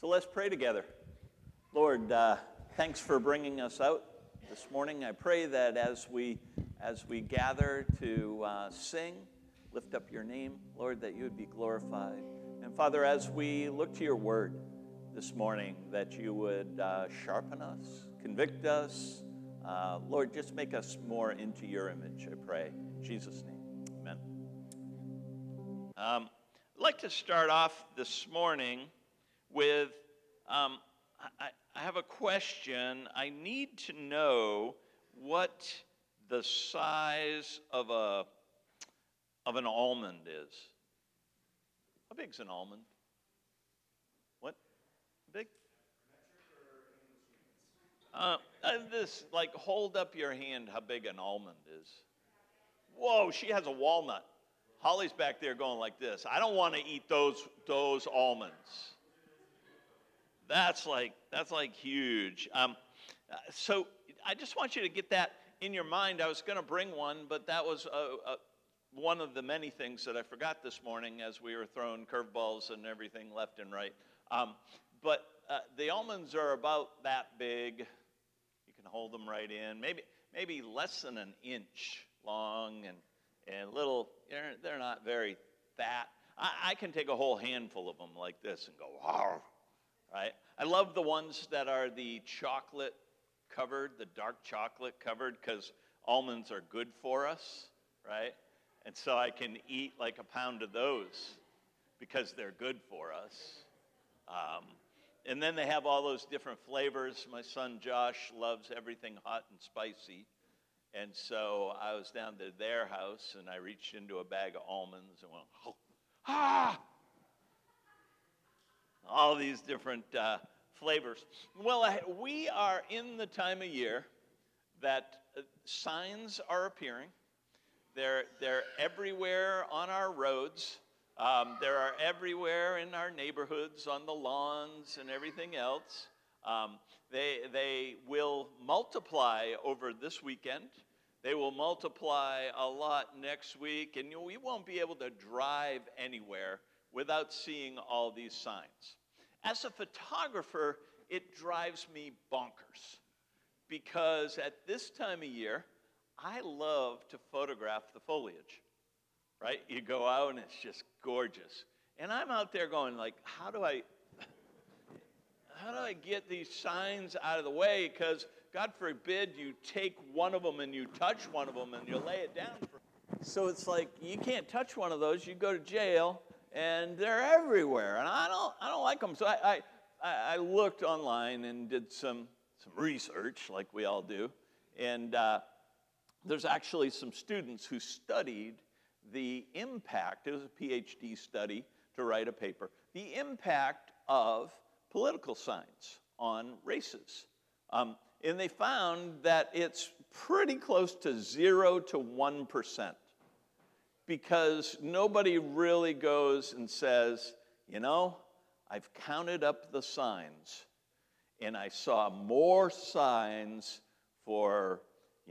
So let's pray together. Lord, thanks for bringing us out this morning. I pray that as we gather to sing, lift up your name, Lord, that you would be glorified. And Father, as we look to your word this morning, that you would sharpen us, convict us. Lord, just make us more into your image, I pray. In Jesus' name, amen. I'd like to start off this morning with, I have a question. I need to know what the size of an almond is. How big's an almond? What? Big? Hold up your hand how big an almond is. Whoa, she has a walnut. Holly's back there going like this. I don't want to eat those almonds. That's like huge. So I just want you to get that in your mind. I was going to bring one, but that was one of the many things that I forgot this morning as we were throwing curveballs and everything left and right. But the almonds are about that big. You can hold them right in, maybe less than an inch long, and little. They're not very fat. I can take a whole handful of them like this and go, wow. Right? I love the ones that are the chocolate covered, the dark chocolate covered, because almonds are good for us, right? And so I can eat like a pound of those because they're good for us. And then they have all those different flavors. My son Josh loves everything hot and spicy. And so I was down to their house and I reached into a bag of almonds and went, oh, ah! All these different flavors. Well, we are in the time of year that signs are appearing. They're everywhere on our roads. There are everywhere in our neighborhoods, on the lawns and everything else. They will multiply over this weekend. They will multiply a lot next week, and we won't be able to drive anywhere without seeing all these signs. As a photographer, it drives me bonkers because at this time of year, I love to photograph the foliage, right? You go out and it's just gorgeous. And I'm out there going like, how do I get these signs out of the way? Because God forbid you take one of them and you touch one of them and you lay it down. So it's like, you can't touch one of those, you go to jail. And they're everywhere, and I don't like them. So I looked online and did some research, like we all do. And there's actually some students who studied the impact. It was a PhD study to write a paper. The impact of political signs on races. And they found that it's pretty close to 0 to 1%. Because nobody really goes and says, I've counted up the signs, and I saw more signs for,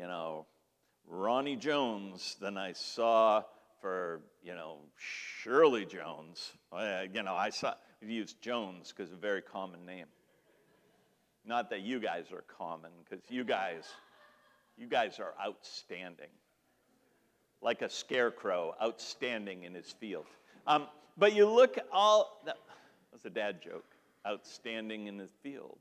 Ronnie Jones than I saw for, Shirley Jones. I used Jones because it's a very common name. Not that you guys are common, because you guys are outstanding. Like a scarecrow, outstanding in his field. But you look that's a dad joke, outstanding in his field.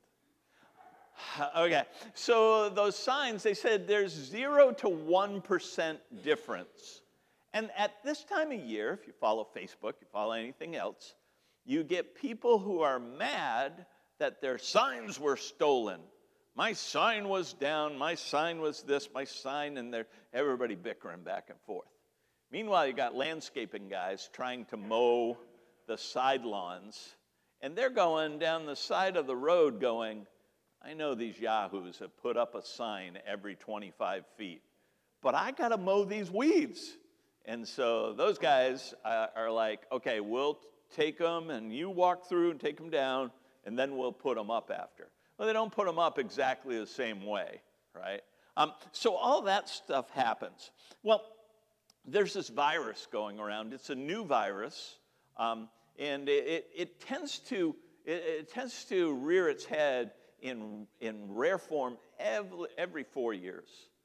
Okay, so those signs, they said there's 0 to 1% difference. And at this time of year, if you follow Facebook, you follow anything else, you get people who are mad that their signs were stolen. My sign was down, my sign was this, my sign, and everybody bickering back and forth. Meanwhile, you got landscaping guys trying to mow the side lawns, and they're going down the side of the road going, I know these yahoos have put up a sign every 25 feet, but I got to mow these weeds. And so those guys are like, okay, we'll take them, and you walk through and take them down, and then we'll put them up after. Well, they don't put them up exactly the same way, right? So all that stuff happens. Well, there's this virus going around. It's a new virus, and it tends to it tends to rear its head in rare form every 4 years.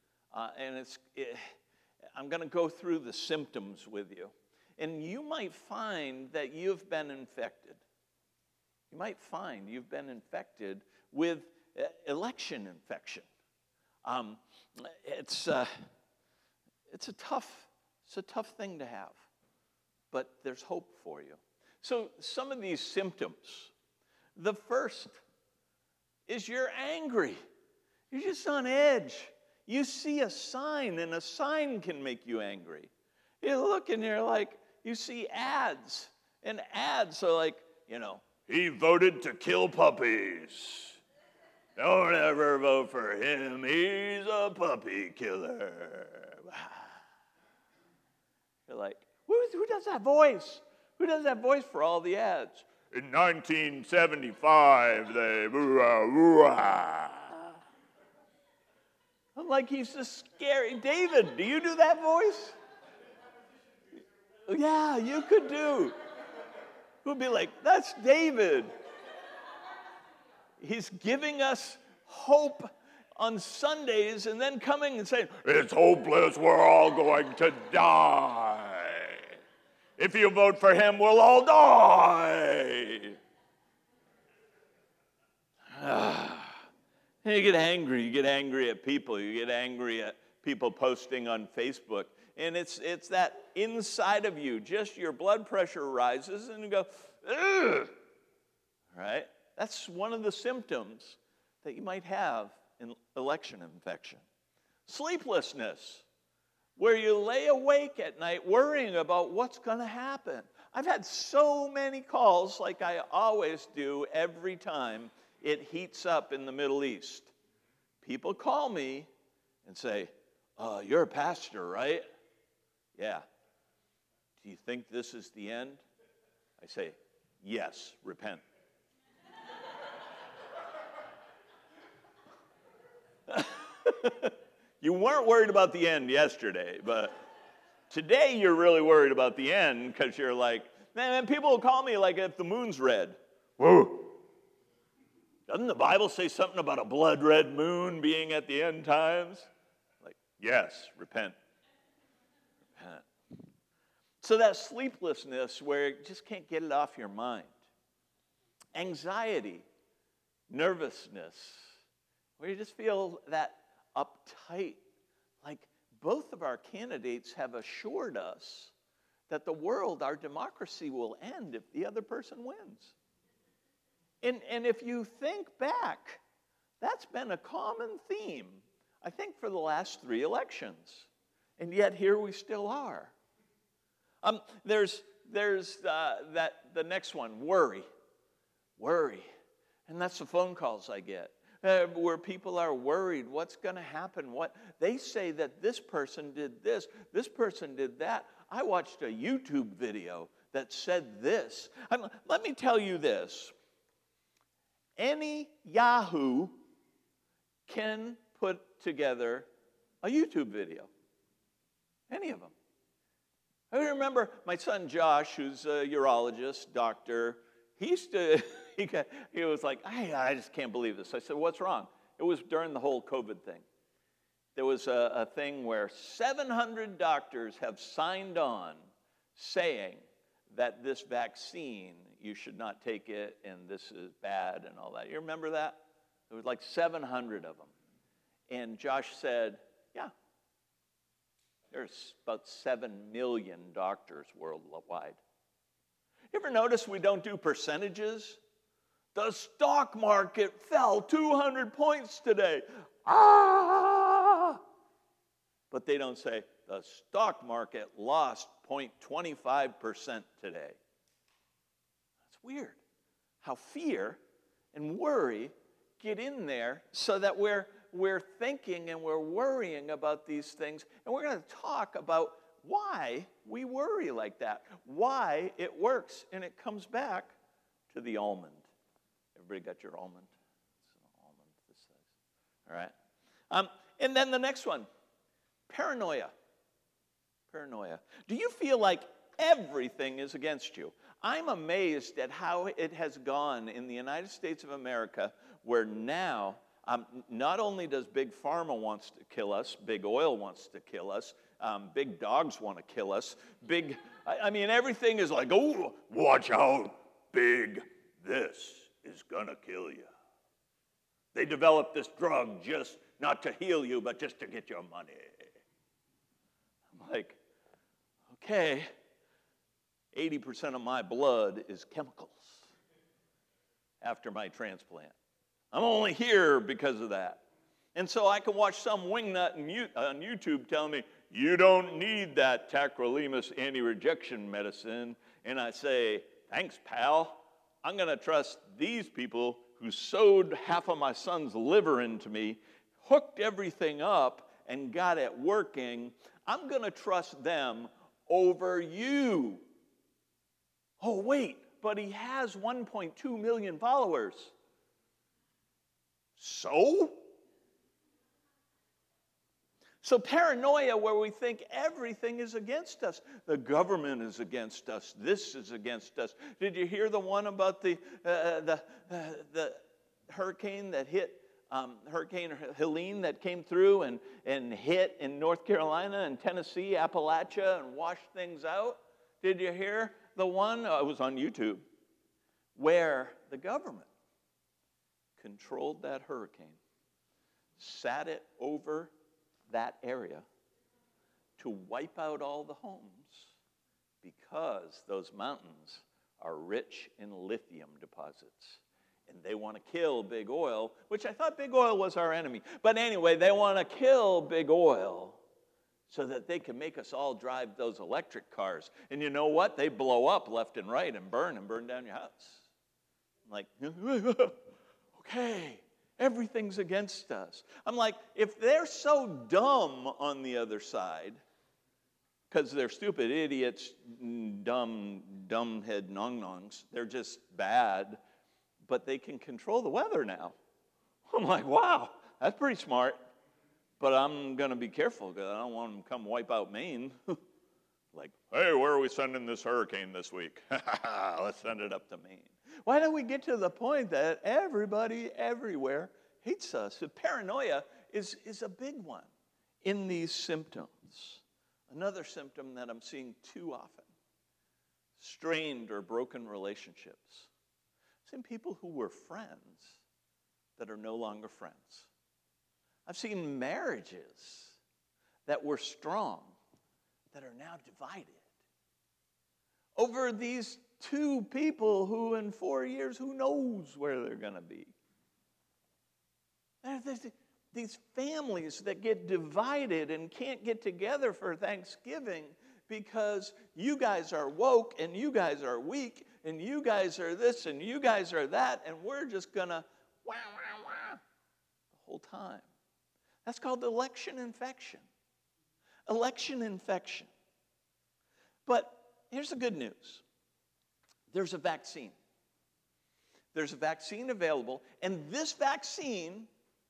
I'm going to go through the symptoms with you. And you might find that you've been infected. You might find you've been infected with election infection. It's a tough thing to have, but there's hope for you. So some of these symptoms, the first is you're angry. You're just on edge. You see a sign, and a sign can make you angry. You look and you're like, you see ads, and ads are like, he voted to kill puppies. Don't ever vote for him. He's a puppy killer. You're like, who does that voice? Who does that voice for all the ads? In 1975, they woo-ah. I'm like, he's just scary. David, do you do that voice? Yeah, you could do. Who'd be like, that's David. He's giving us hope on Sundays and then coming and saying, it's hopeless, we're all going to die. If you vote for him, we'll all die. You get angry. You get angry at people. You get angry at people posting on Facebook. And it's that inside of you, just your blood pressure rises and you go, ugh. Right? That's one of the symptoms that you might have in election infection. Sleeplessness, where you lay awake at night worrying about what's going to happen. I've had so many calls, like I always do every time it heats up in the Middle East. People call me and say, you're a pastor, right? Yeah. Do you think this is the end? I say, yes, repent. You weren't worried about the end yesterday, but today you're really worried about the end because you're like, man, people will call me like if the moon's red. Whoa. Doesn't the Bible say something about a blood red moon being at the end times? Like, yes, repent. Repent. So that sleeplessness where you just can't get it off your mind. Anxiety, nervousness, where you just feel that uptight. Like both of our candidates have assured us that the world, our democracy, will end if the other person wins. And if you think back, that's been a common theme, I think, for the last 3 elections. And yet here we still are. There's the next one, worry. Worry. And that's the phone calls I get. Where people are worried, what's going to happen? What they say that this person did this person did that. I watched a YouTube video that said this. Let me tell you this. Any Yahoo can put together a YouTube video. Any of them. I remember my son Josh, who's a urologist, doctor, he was like, I just can't believe this. I said, what's wrong? It was during the whole COVID thing. There was a thing where 700 doctors have signed on saying that this vaccine, you should not take it, and this is bad and all that. You remember that? There was like 700 of them. And Josh said, yeah, there's about 7 million doctors worldwide. You ever notice we don't do percentages? The stock market fell 200 points today. Ah! But they don't say, the stock market lost 0.25% today. That's weird how fear and worry get in there so that we're thinking and we're worrying about these things. And we're going to talk about why we worry like that, why it works. And it comes back to the almond. Everybody got your almond? It's an almond this size. All right. And then the next one, paranoia. Paranoia. Do you feel like everything is against you. I'm amazed at how it has gone in the United States of America, where now not only does Big Pharma wants to kill us, Big Oil wants to kill us, big dogs want to kill us, I mean, everything is like, oh, watch out, big, this is gonna kill you. They developed this drug just not to heal you, but just to get your money. I'm like, okay, 80% of my blood is chemicals after my transplant. I'm only here because of that. And so I can watch some wingnut on YouTube telling me, you don't need that tacrolimus anti-rejection medicine. And I say, thanks, pal. I'm going to trust these people who sewed half of my son's liver into me, hooked everything up, and got it working. I'm going to trust them over you. Oh, wait, but he has 1.2 million followers. So paranoia, where we think everything is against us. The government is against us. This is against us. Did you hear the one about the hurricane that hit, Hurricane Helene that came through and hit in North Carolina and Tennessee, Appalachia, and washed things out? Did you hear the one? It was on YouTube, where the government controlled that hurricane, sat it over that area to wipe out all the homes because those mountains are rich in lithium deposits. And they want to kill Big Oil, which I thought Big Oil was our enemy. But anyway, they want to kill Big Oil so that they can make us all drive those electric cars. And you know what? They blow up left and right and burn down your house. I'm like, okay, everything's against us. I'm like, if they're so dumb on the other side, because they're stupid idiots, dumbhead nong-nongs, they're just bad, but they can control the weather now. I'm like, wow, that's pretty smart. But I'm going to be careful because I don't want them to come wipe out Maine. Like, hey, where are we sending this hurricane this week? Let's send it up to Maine. Why don't we get to the point that everybody everywhere hates us? The paranoia is a big one in these symptoms. Another symptom that I'm seeing too often, strained or broken relationships. I've seen people who were friends that are no longer friends. I've seen marriages that were strong that are now divided over these two people who in 4 years, who knows where they're going to be. There's these families that get divided and can't get together for Thanksgiving because you guys are woke and you guys are weak and you guys are this and you guys are that, and we're just going to wah, wah, wah the whole time. That's called election infection. Election infection. But here's the good news. There's a vaccine. There's a vaccine available, and this vaccine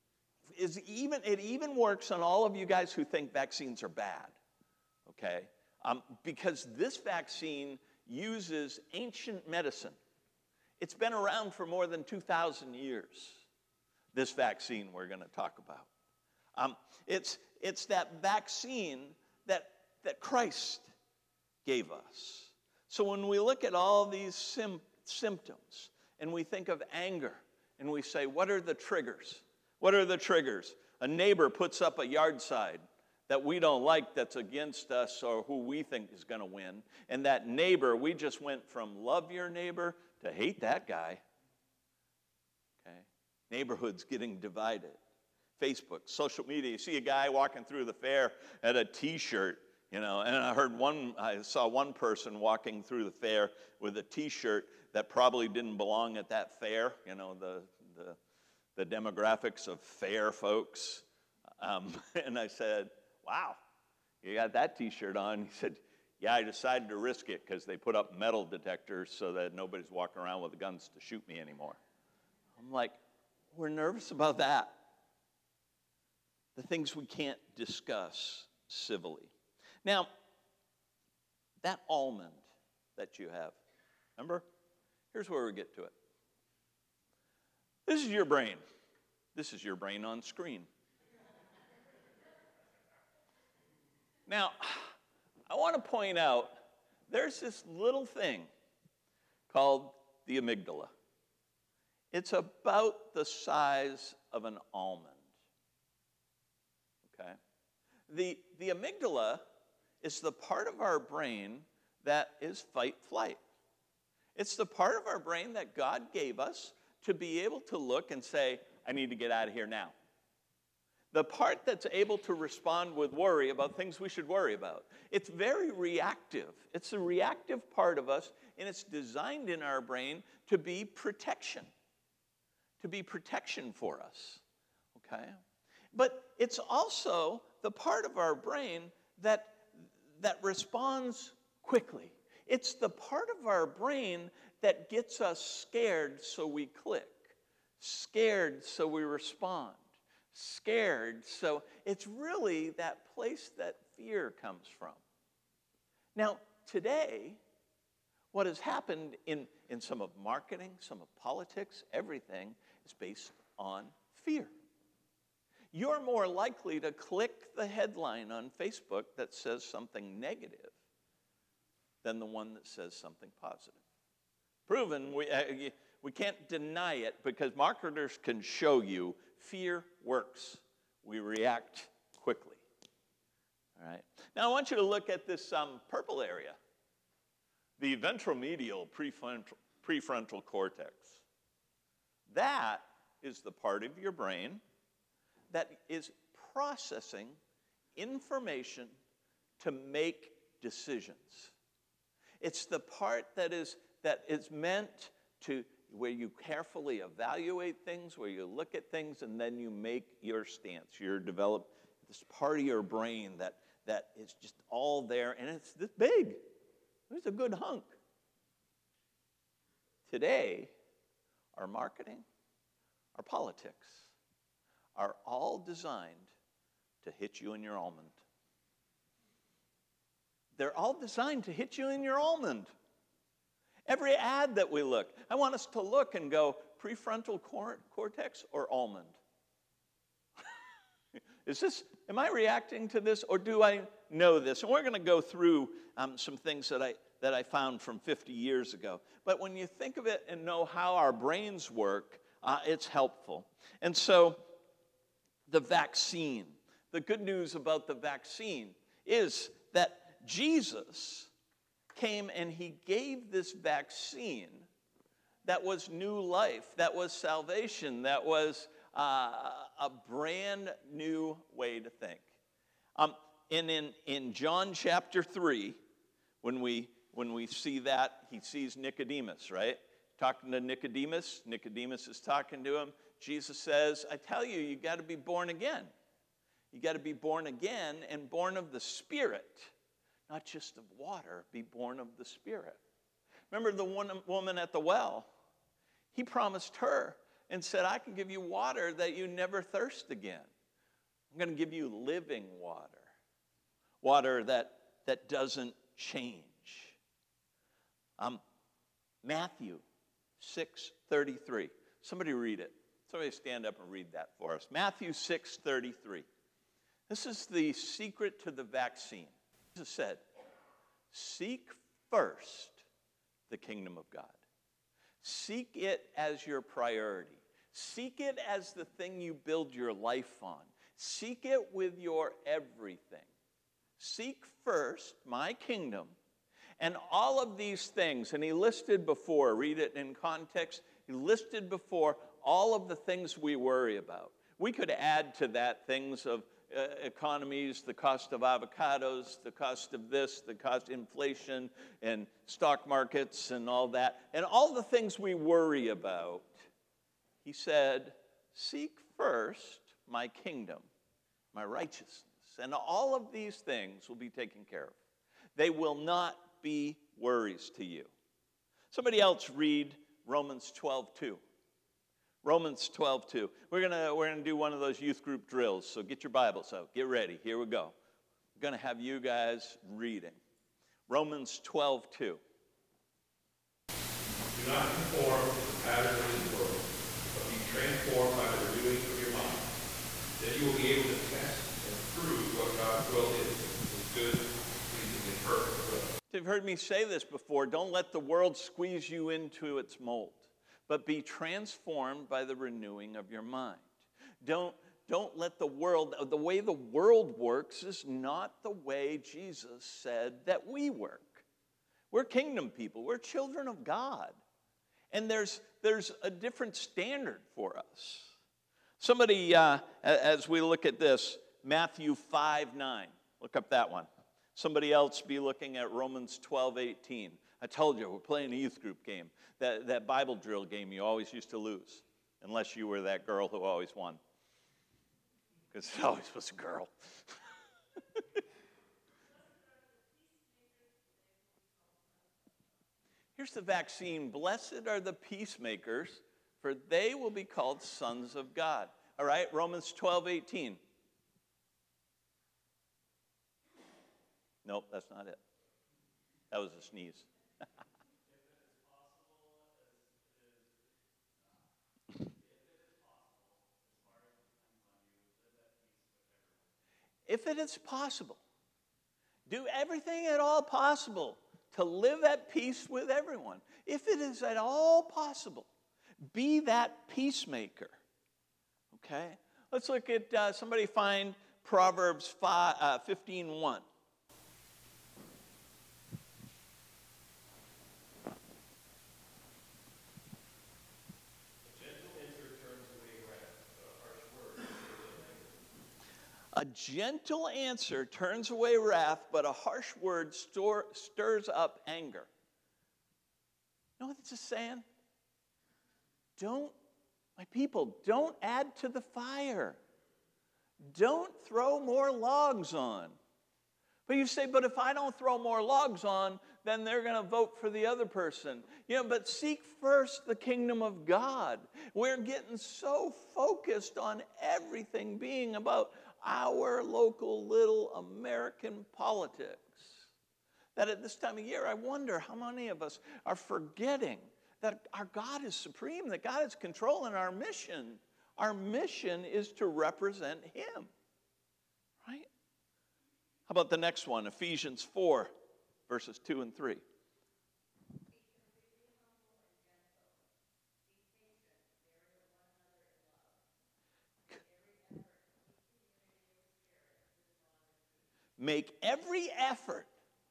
even works on all of you guys who think vaccines are bad, okay? Because this vaccine uses ancient medicine. It's been around for more than 2,000 years, this vaccine we're going to talk about. It's that vaccine that Christ gave us. So when we look at all these symptoms and we think of anger and we say, what are the triggers? What are the triggers? A neighbor puts up a yard sign that we don't like, that's against us or who we think is going to win. And that neighbor, we just went from love your neighbor to hate that guy. Okay? Neighborhoods getting divided. Facebook, social media. You see a guy walking through the fair at a T-shirt, and I saw one person walking through the fair with a T-shirt that probably didn't belong at that fair. The demographics of fair folks. And I said, "Wow, you got that T-shirt on?" He said, "Yeah, I decided to risk it because they put up metal detectors so that nobody's walking around with guns to shoot me anymore." I'm like, we're nervous about that. The things we can't discuss civilly. Now, that almond that you have. Remember? Here's where we get to it. This is your brain. This is your brain on screen. Now, I want to point out there's this little thing called the amygdala. It's about the size of an almond. Okay? The amygdala is the part of our brain that is fight-flight. It's the part of our brain that God gave us to be able to look and say, I need to get out of here now. The part that's able to respond with worry about things we should worry about. It's very reactive. It's a reactive part of us, and it's designed in our brain to be protection for us, okay? But it's also the part of our brain that responds quickly. It's the part of our brain that gets us scared so we click, scared so we respond, scared. So it's really that place that fear comes from. Now, today, what has happened in some of marketing, some of politics, everything is based on fear. You're more likely to click the headline on Facebook that says something negative than the one that says something positive. Proven, we can't deny it because marketers can show you fear works. We react quickly. All right. Now I want you to look at this purple area, the ventromedial prefrontal cortex. That is the part of your brain that is processing information to make decisions. It's the part that is meant to, where you carefully evaluate things, where you look at things, and then you make your stance. You develop this part of your brain that is just all there, and it's this big. It's a good hunk. Today, our marketing, our politics, are all designed to hit you in your almond. They're all designed to hit you in your almond. Every ad that we look, I want us to look and go, prefrontal cortex or almond? Am I reacting to this, or do I know this? And we're going to go through some things that I found from 50 years ago. But when you think of it and know how our brains work, it's helpful. And so, the vaccine. The good news about the vaccine is that Jesus came and he gave this vaccine that was new life, that was salvation, that was a brand new way to think. In John chapter 3, when we see that, he sees Nicodemus, right? Talking to Nicodemus. Nicodemus is talking to him. Jesus says, I tell you, you got to be born again. You got to be born again and born of the Spirit, not just of water, be born of the Spirit. Remember the woman at the well? He promised her and said, I can give you water that you never thirst again. I'm going to give you living water, water that doesn't change. Matthew 6:33. Somebody read it. Somebody stand up and read that for us. Matthew 6:33. This is the secret to the vaccine. Jesus said, seek first the kingdom of God. Seek it as your priority. Seek it as the thing you build your life on. Seek it with your everything. Seek first my kingdom and all of these things. And he listed before, read it in context, he listed before all of the things we worry about. We could add to that things of economies, the cost of avocados, the cost of this, the cost of inflation, and stock markets and all that, and all the things we worry about. He said, seek first my kingdom, my righteousness, and all of these things will be taken care of. They will not be worries to you. Somebody else read Romans 12:2. Romans 12:2. We're gonna do one of those youth group drills, so get your Bibles out. Get ready. Here we go. We're going to have you guys reading. Romans 12:2. Do not conform to the pattern of this world, but be transformed by the renewing of your mind. Then you will be able to test and prove what God's will is, his good, pleasing, and perfect will. You've heard me say this before. Don't let the world squeeze you into its mold, but be transformed by the renewing of your mind. Don't let the way the world works is not the way Jesus said that we work. We're kingdom people. We're children of God. And there's a different standard for us. Somebody, as we look at this, Matthew 5:9. Look up that one. Somebody else be looking at Romans 12:18. I told you, we're playing a youth group game. That Bible drill game you always used to lose, unless you were that girl who always won. Because it always was a girl. Here's the vaccine. Blessed are the peacemakers, for they will be called sons of God. All right, Romans 12:18. Nope, that's not it. That was a sneeze. If it is possible, do everything at all possible to live at peace with everyone. If it is at all possible, be that peacemaker. Okay? Let's look at, somebody find Proverbs 15:1. A gentle answer turns away wrath, but a harsh word stirs up anger. You know what this is saying? My people, don't add to the fire. Don't throw more logs on. But you say, but if I don't throw more logs on, then they're going to vote for the other person. But seek first the kingdom of God. We're getting so focused on everything being about our local little American politics that at this time of year, I wonder how many of us are forgetting that our God is supreme, that God is controlling our mission. Our mission is to represent Him, right? How about the next one, Ephesians 4, verses 2 and 3. Make every effort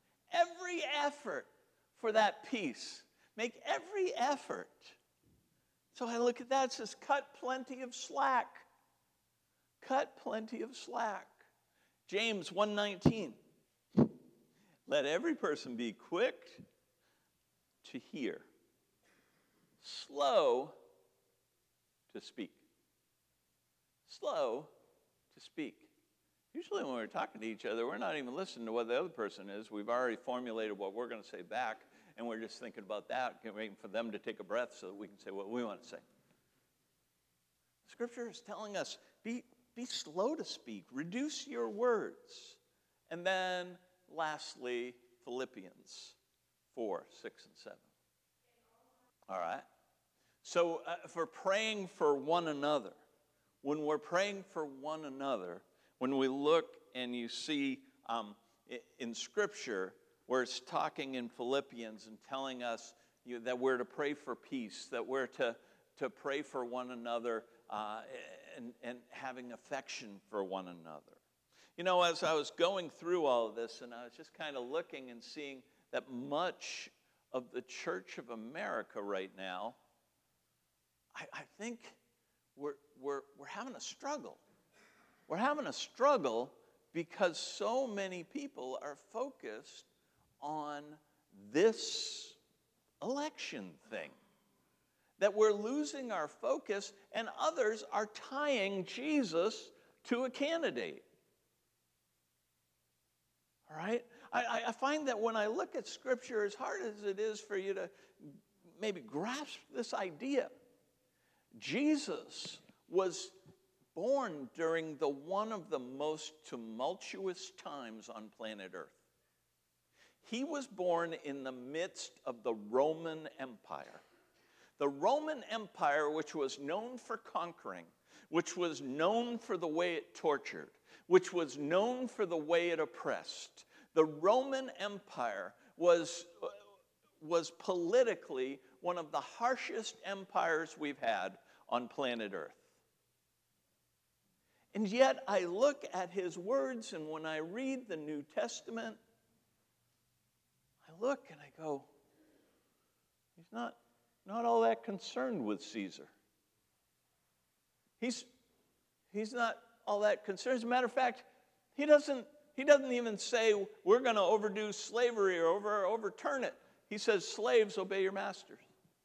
for that peace. Make every effort. So I look at that, it says, cut plenty of slack. Cut plenty of slack. James 1:19. Let every person be quick to hear, slow to speak. Slow to speak. Usually when we're talking to each other, we're not even listening to what the other person is. We've already formulated what we're going to say back, and we're just thinking about that, waiting for them to take a breath so that we can say what we want to say. Scripture is telling us, be slow to speak. Reduce your words. And then, lastly, Philippians 4, 6, and 7. All right? So, for praying for one another, when we're praying for one another, when we look and you see in Scripture where it's talking in Philippians and telling us that we're to pray for peace, that we're to pray for one another and having affection for one another. As I was going through all of this, and I was just kind of looking and seeing that much of the Church of America right now, I think we're having a struggle. We're having a struggle because so many people are focused on this election thing. That we're losing our focus, and others are tying Jesus to a candidate. All right? I find that when I look at Scripture, as hard as it is for you to maybe grasp this idea, Jesus was born during one of the most tumultuous times on planet Earth. He was born in the midst of the Roman Empire. The Roman Empire, which was known for conquering, which was known for the way it tortured, which was known for the way it oppressed. The Roman Empire was politically one of the harshest empires we've had on planet Earth. And yet I look at his words, and when I read the New Testament, I look and I go, he's not all that concerned with Caesar. He's not all that concerned. As a matter of fact, he doesn't even say we're going to overdo slavery or overturn it. He says, slaves, obey your masters.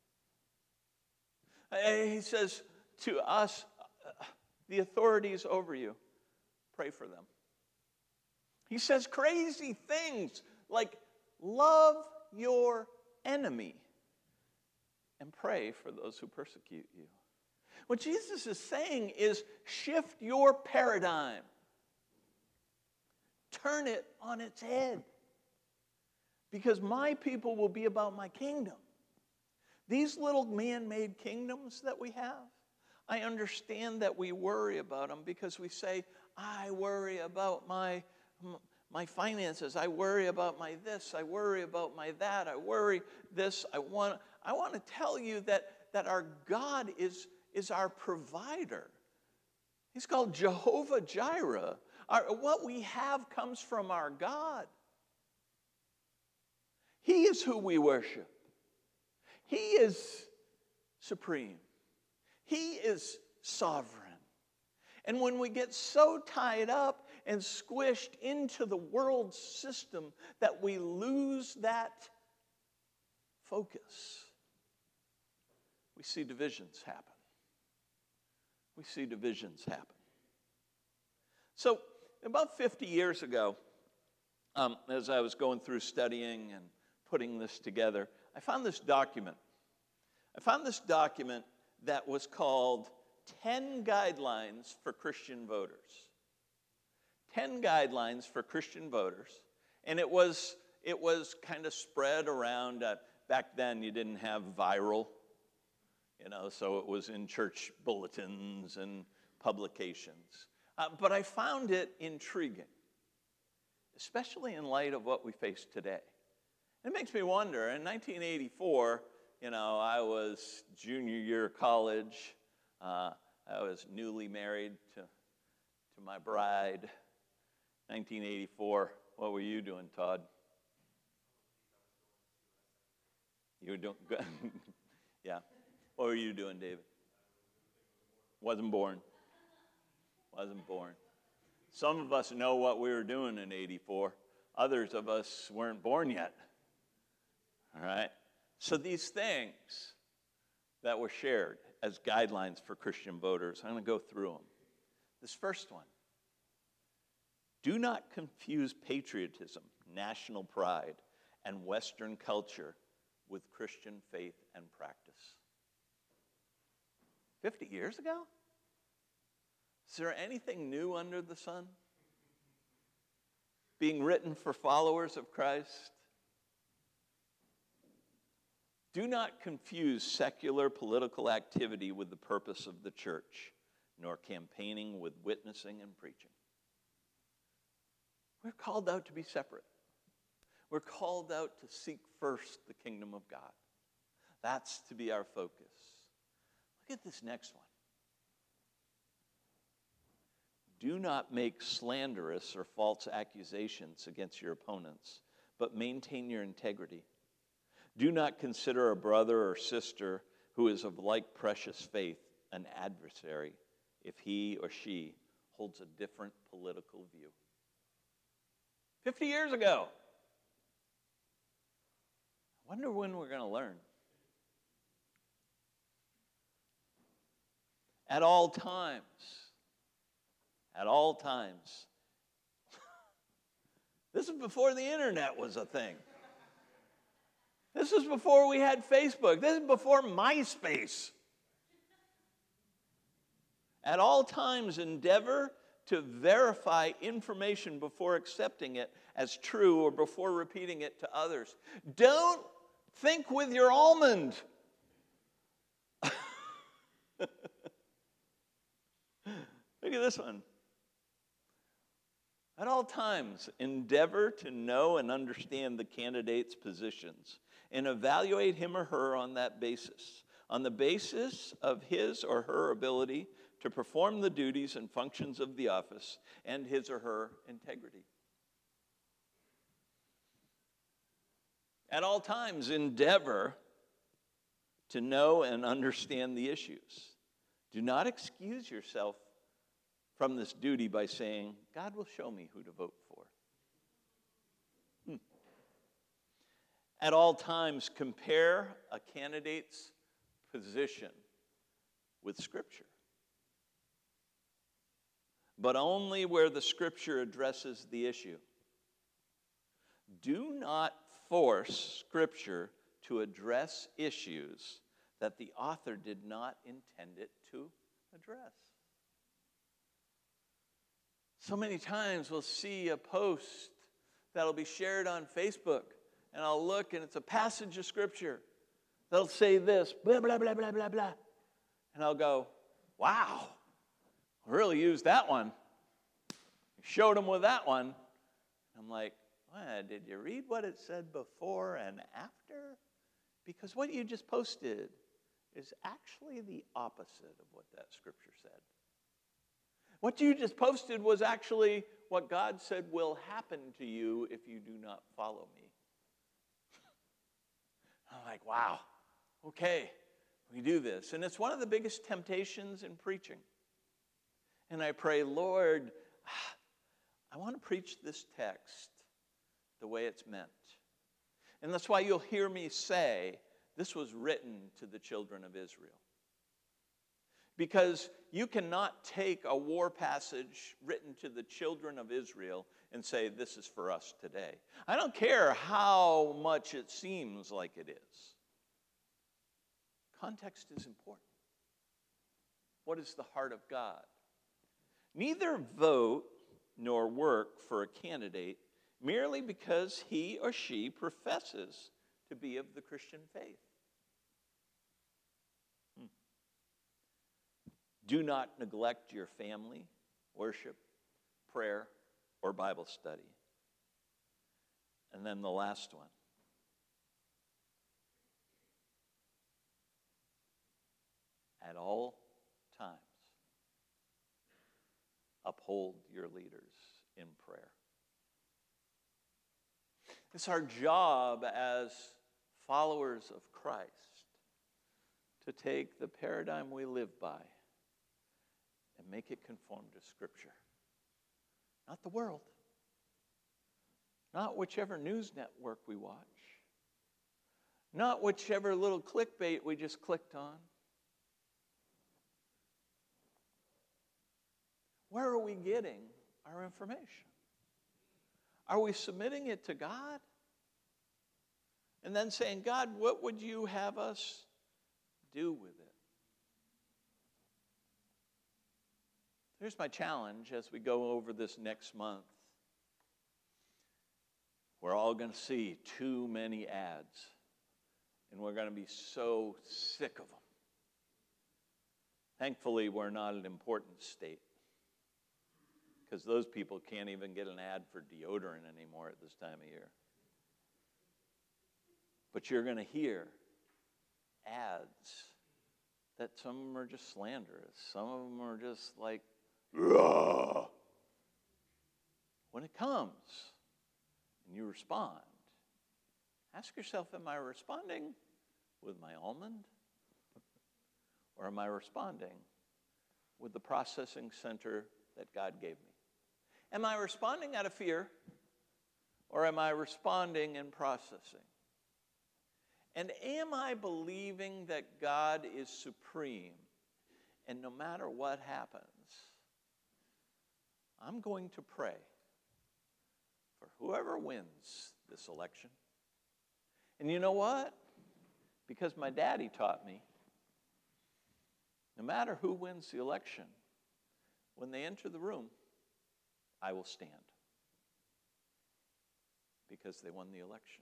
He says to us, the authorities over you, pray for them. He says crazy things like, love your enemy and pray for those who persecute you. What Jesus is saying is shift your paradigm. Turn it on its head. Because my people will be about my kingdom. These little man-made kingdoms that we have, I understand that we worry about them because we say, I worry about my finances. I worry about my this. I worry about my that. I worry this. I want to tell you that our God is our provider. He's called Jehovah Jireh. What we have comes from our God. He is who we worship. He is supreme. He is sovereign. And when we get so tied up and squished into the world system that we lose that focus, we see divisions happen. We see divisions happen. So about 50 years ago, as I was going through studying and putting this together, I found this document. That was called 10 Guidelines for Christian Voters. 10 Guidelines for Christian Voters. And it was kind of spread around. Back then, you didn't have viral, so it was in church bulletins and publications. But I found it intriguing, especially in light of what we face today. It makes me wonder, in 1984, I was junior year of college. I was newly married to my bride. 1984. What were you doing, Todd? You were doing good. Yeah. What were you doing, David? Wasn't born. Some of us know what we were doing in 84. Others of us weren't born yet. All right? So these things that were shared as guidelines for Christian voters, I'm going to go through them. This first one: do not confuse patriotism, national pride, and Western culture with Christian faith and practice. 50 years ago? Is there anything new under the sun being written for followers of Christ? Do not confuse secular political activity with the purpose of the church, nor campaigning with witnessing and preaching. We're called out to be separate. We're called out to seek first the kingdom of God. That's to be our focus. Look at this next one. Do not make slanderous or false accusations against your opponents, but maintain your integrity. Do not consider a brother or sister who is of like precious faith an adversary if he or she holds a different political view. 50 years ago. I wonder when we're going to learn. At all times. This is before the internet was a thing. This is before we had Facebook. This is before MySpace. At all times, endeavor to verify information before accepting it as true or before repeating it to others. Don't think with your almond. Look at this one. At all times, endeavor to know and understand the candidate's positions and evaluate him or her on that basis, on the basis of his or her ability to perform the duties and functions of the office and his or her integrity. At all times, endeavor to know and understand the issues. Do not excuse yourself from this duty by saying, God will show me who to vote for. At all times, compare a candidate's position with Scripture, but only where the Scripture addresses the issue. Do not force Scripture to address issues that the author did not intend it to address. So many times we'll see a post that'll be shared on Facebook, and I'll look and it's a passage of Scripture that'll say this, blah, blah, blah, blah, blah, blah. And I'll go, wow, I really used that one. Showed them with that one. I'm like, well, did you read what it said before and after? Because what you just posted is actually the opposite of what that Scripture said. What you just posted was actually what God said will happen to you if you do not follow me. I'm like, wow, okay, we do this. And it's one of the biggest temptations in preaching. And I pray, Lord, I want to preach this text the way it's meant. And that's why you'll hear me say, this was written to the children of Israel. Because you cannot take a war passage written to the children of Israel and say, this is for us today. I don't care how much it seems like it is. Context is important. What is the heart of God? Neither vote nor work for a candidate merely because he or she professes to be of the Christian faith. Do not neglect your family, worship, prayer, or Bible study. And then the last one. At all times, uphold your leaders in prayer. It's our job as followers of Christ to take the paradigm we live by and make it conform to Scripture. Not the world. Not whichever news network we watch. Not whichever little clickbait we just clicked on. Where are we getting our information? Are we submitting it to God? And then saying, God, what would you have us do with it? Here's my challenge as we go over this next month. We're all going to see too many ads, and we're going to be so sick of them. Thankfully, we're not an important state, because those people can't even get an ad for deodorant anymore at this time of year. But you're going to hear ads that some of them are just slanderous. Some of them are just like, ugh. When it comes and you respond, ask yourself, am I responding with my almond? Or am I responding with the processing center that God gave me? Am I responding out of fear? Or am I responding in processing? And am I believing that God is supreme? And no matter what happens, I'm going to pray for whoever wins this election. And you know what? Because my daddy taught me, no matter who wins the election, when they enter the room, I will stand because they won the election.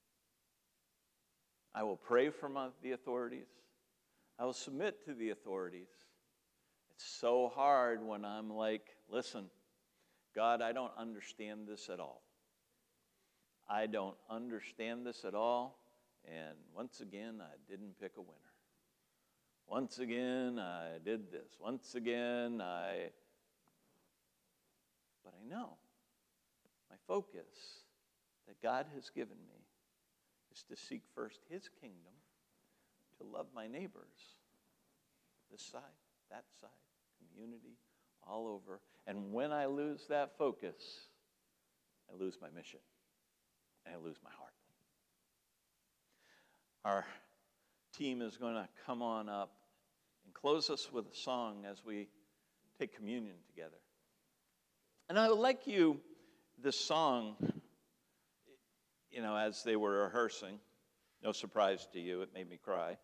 I will pray for the authorities. I will submit to the authorities. It's so hard when I'm like, listen, God, I don't understand this at all. I don't understand this at all. And once again, I didn't pick a winner. Once again, I did this. Once again, But I know my focus that God has given me is to seek first His kingdom, to love my neighbors, this side, that side, community, all over. And when I lose that focus, I lose my mission, and I lose my heart. Our team is going to come on up and close us with a song as we take communion together. And I would like you, this song, as they were rehearsing, no surprise to you, it made me cry.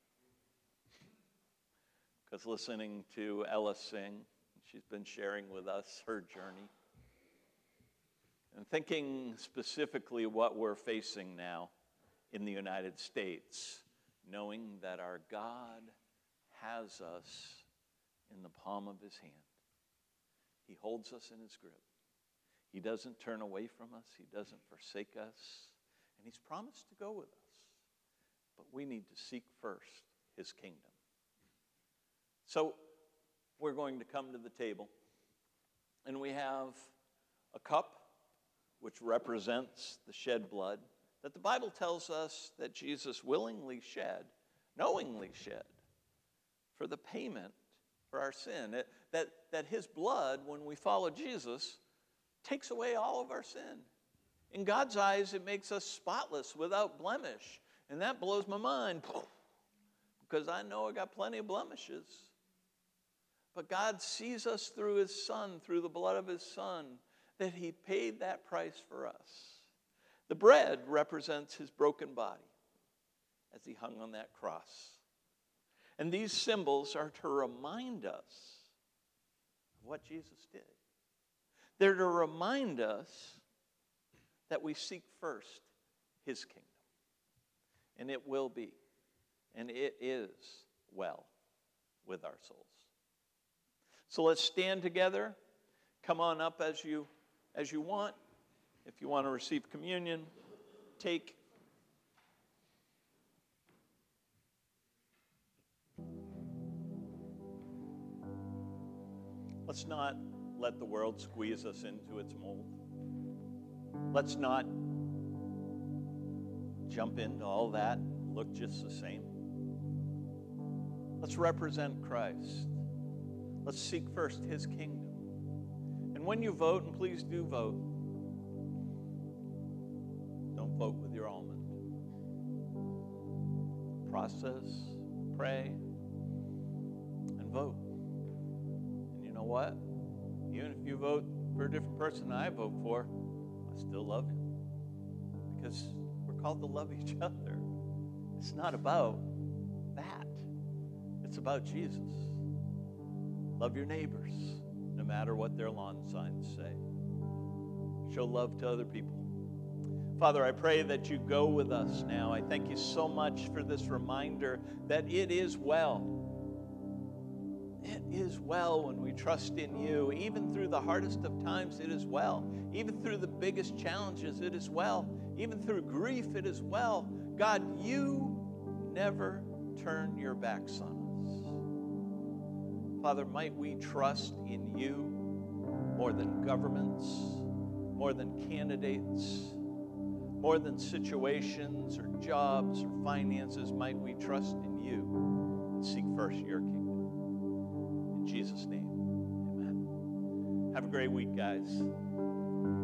Because listening to Ella sing, she's been sharing with us her journey. And thinking specifically what we're facing now in the United States, knowing that our God has us in the palm of His hand. He holds us in His grip. He doesn't turn away from us. He doesn't forsake us. And He's promised to go with us. But we need to seek first His kingdom. So we're going to come to the table. And we have a cup which represents the shed blood that the Bible tells us that Jesus willingly shed, knowingly shed, for the payment for our sin. That His blood, when we follow Jesus, takes away all of our sin. In God's eyes, it makes us spotless, without blemish. And that blows my mind, because I know I got plenty of blemishes. But God sees us through His Son, through the blood of His Son, that He paid that price for us. The bread represents His broken body as He hung on that cross. And these symbols are to remind us of what Jesus did. They're to remind us that we seek first His kingdom. And it will be, and it is well with our souls. So let's stand together. Come on up as you want. If you want to receive communion, take. Let's not let the world squeeze us into its mold. Let's not jump into all that, look just the same. Let's represent Christ. Let's seek first His kingdom. And when you vote, and please do vote, don't vote with your almond. Process, pray, and vote. And you know what? Even if you vote for a different person than I vote for, I still love you. Because we're called to love each other. It's not about that. It's about Jesus. Love your neighbors, no matter what their lawn signs say. Show love to other people. Father, I pray that you go with us now. I thank you so much for this reminder that it is well. It is well when we trust in you. Even through the hardest of times, it is well. Even through the biggest challenges, it is well. Even through grief, it is well. God, you never turn your backs on us. Father, might we trust in you more than governments, more than candidates, more than situations or jobs or finances. Might we trust in you and seek first your kingdom. In Jesus' name, amen. Have a great week, guys.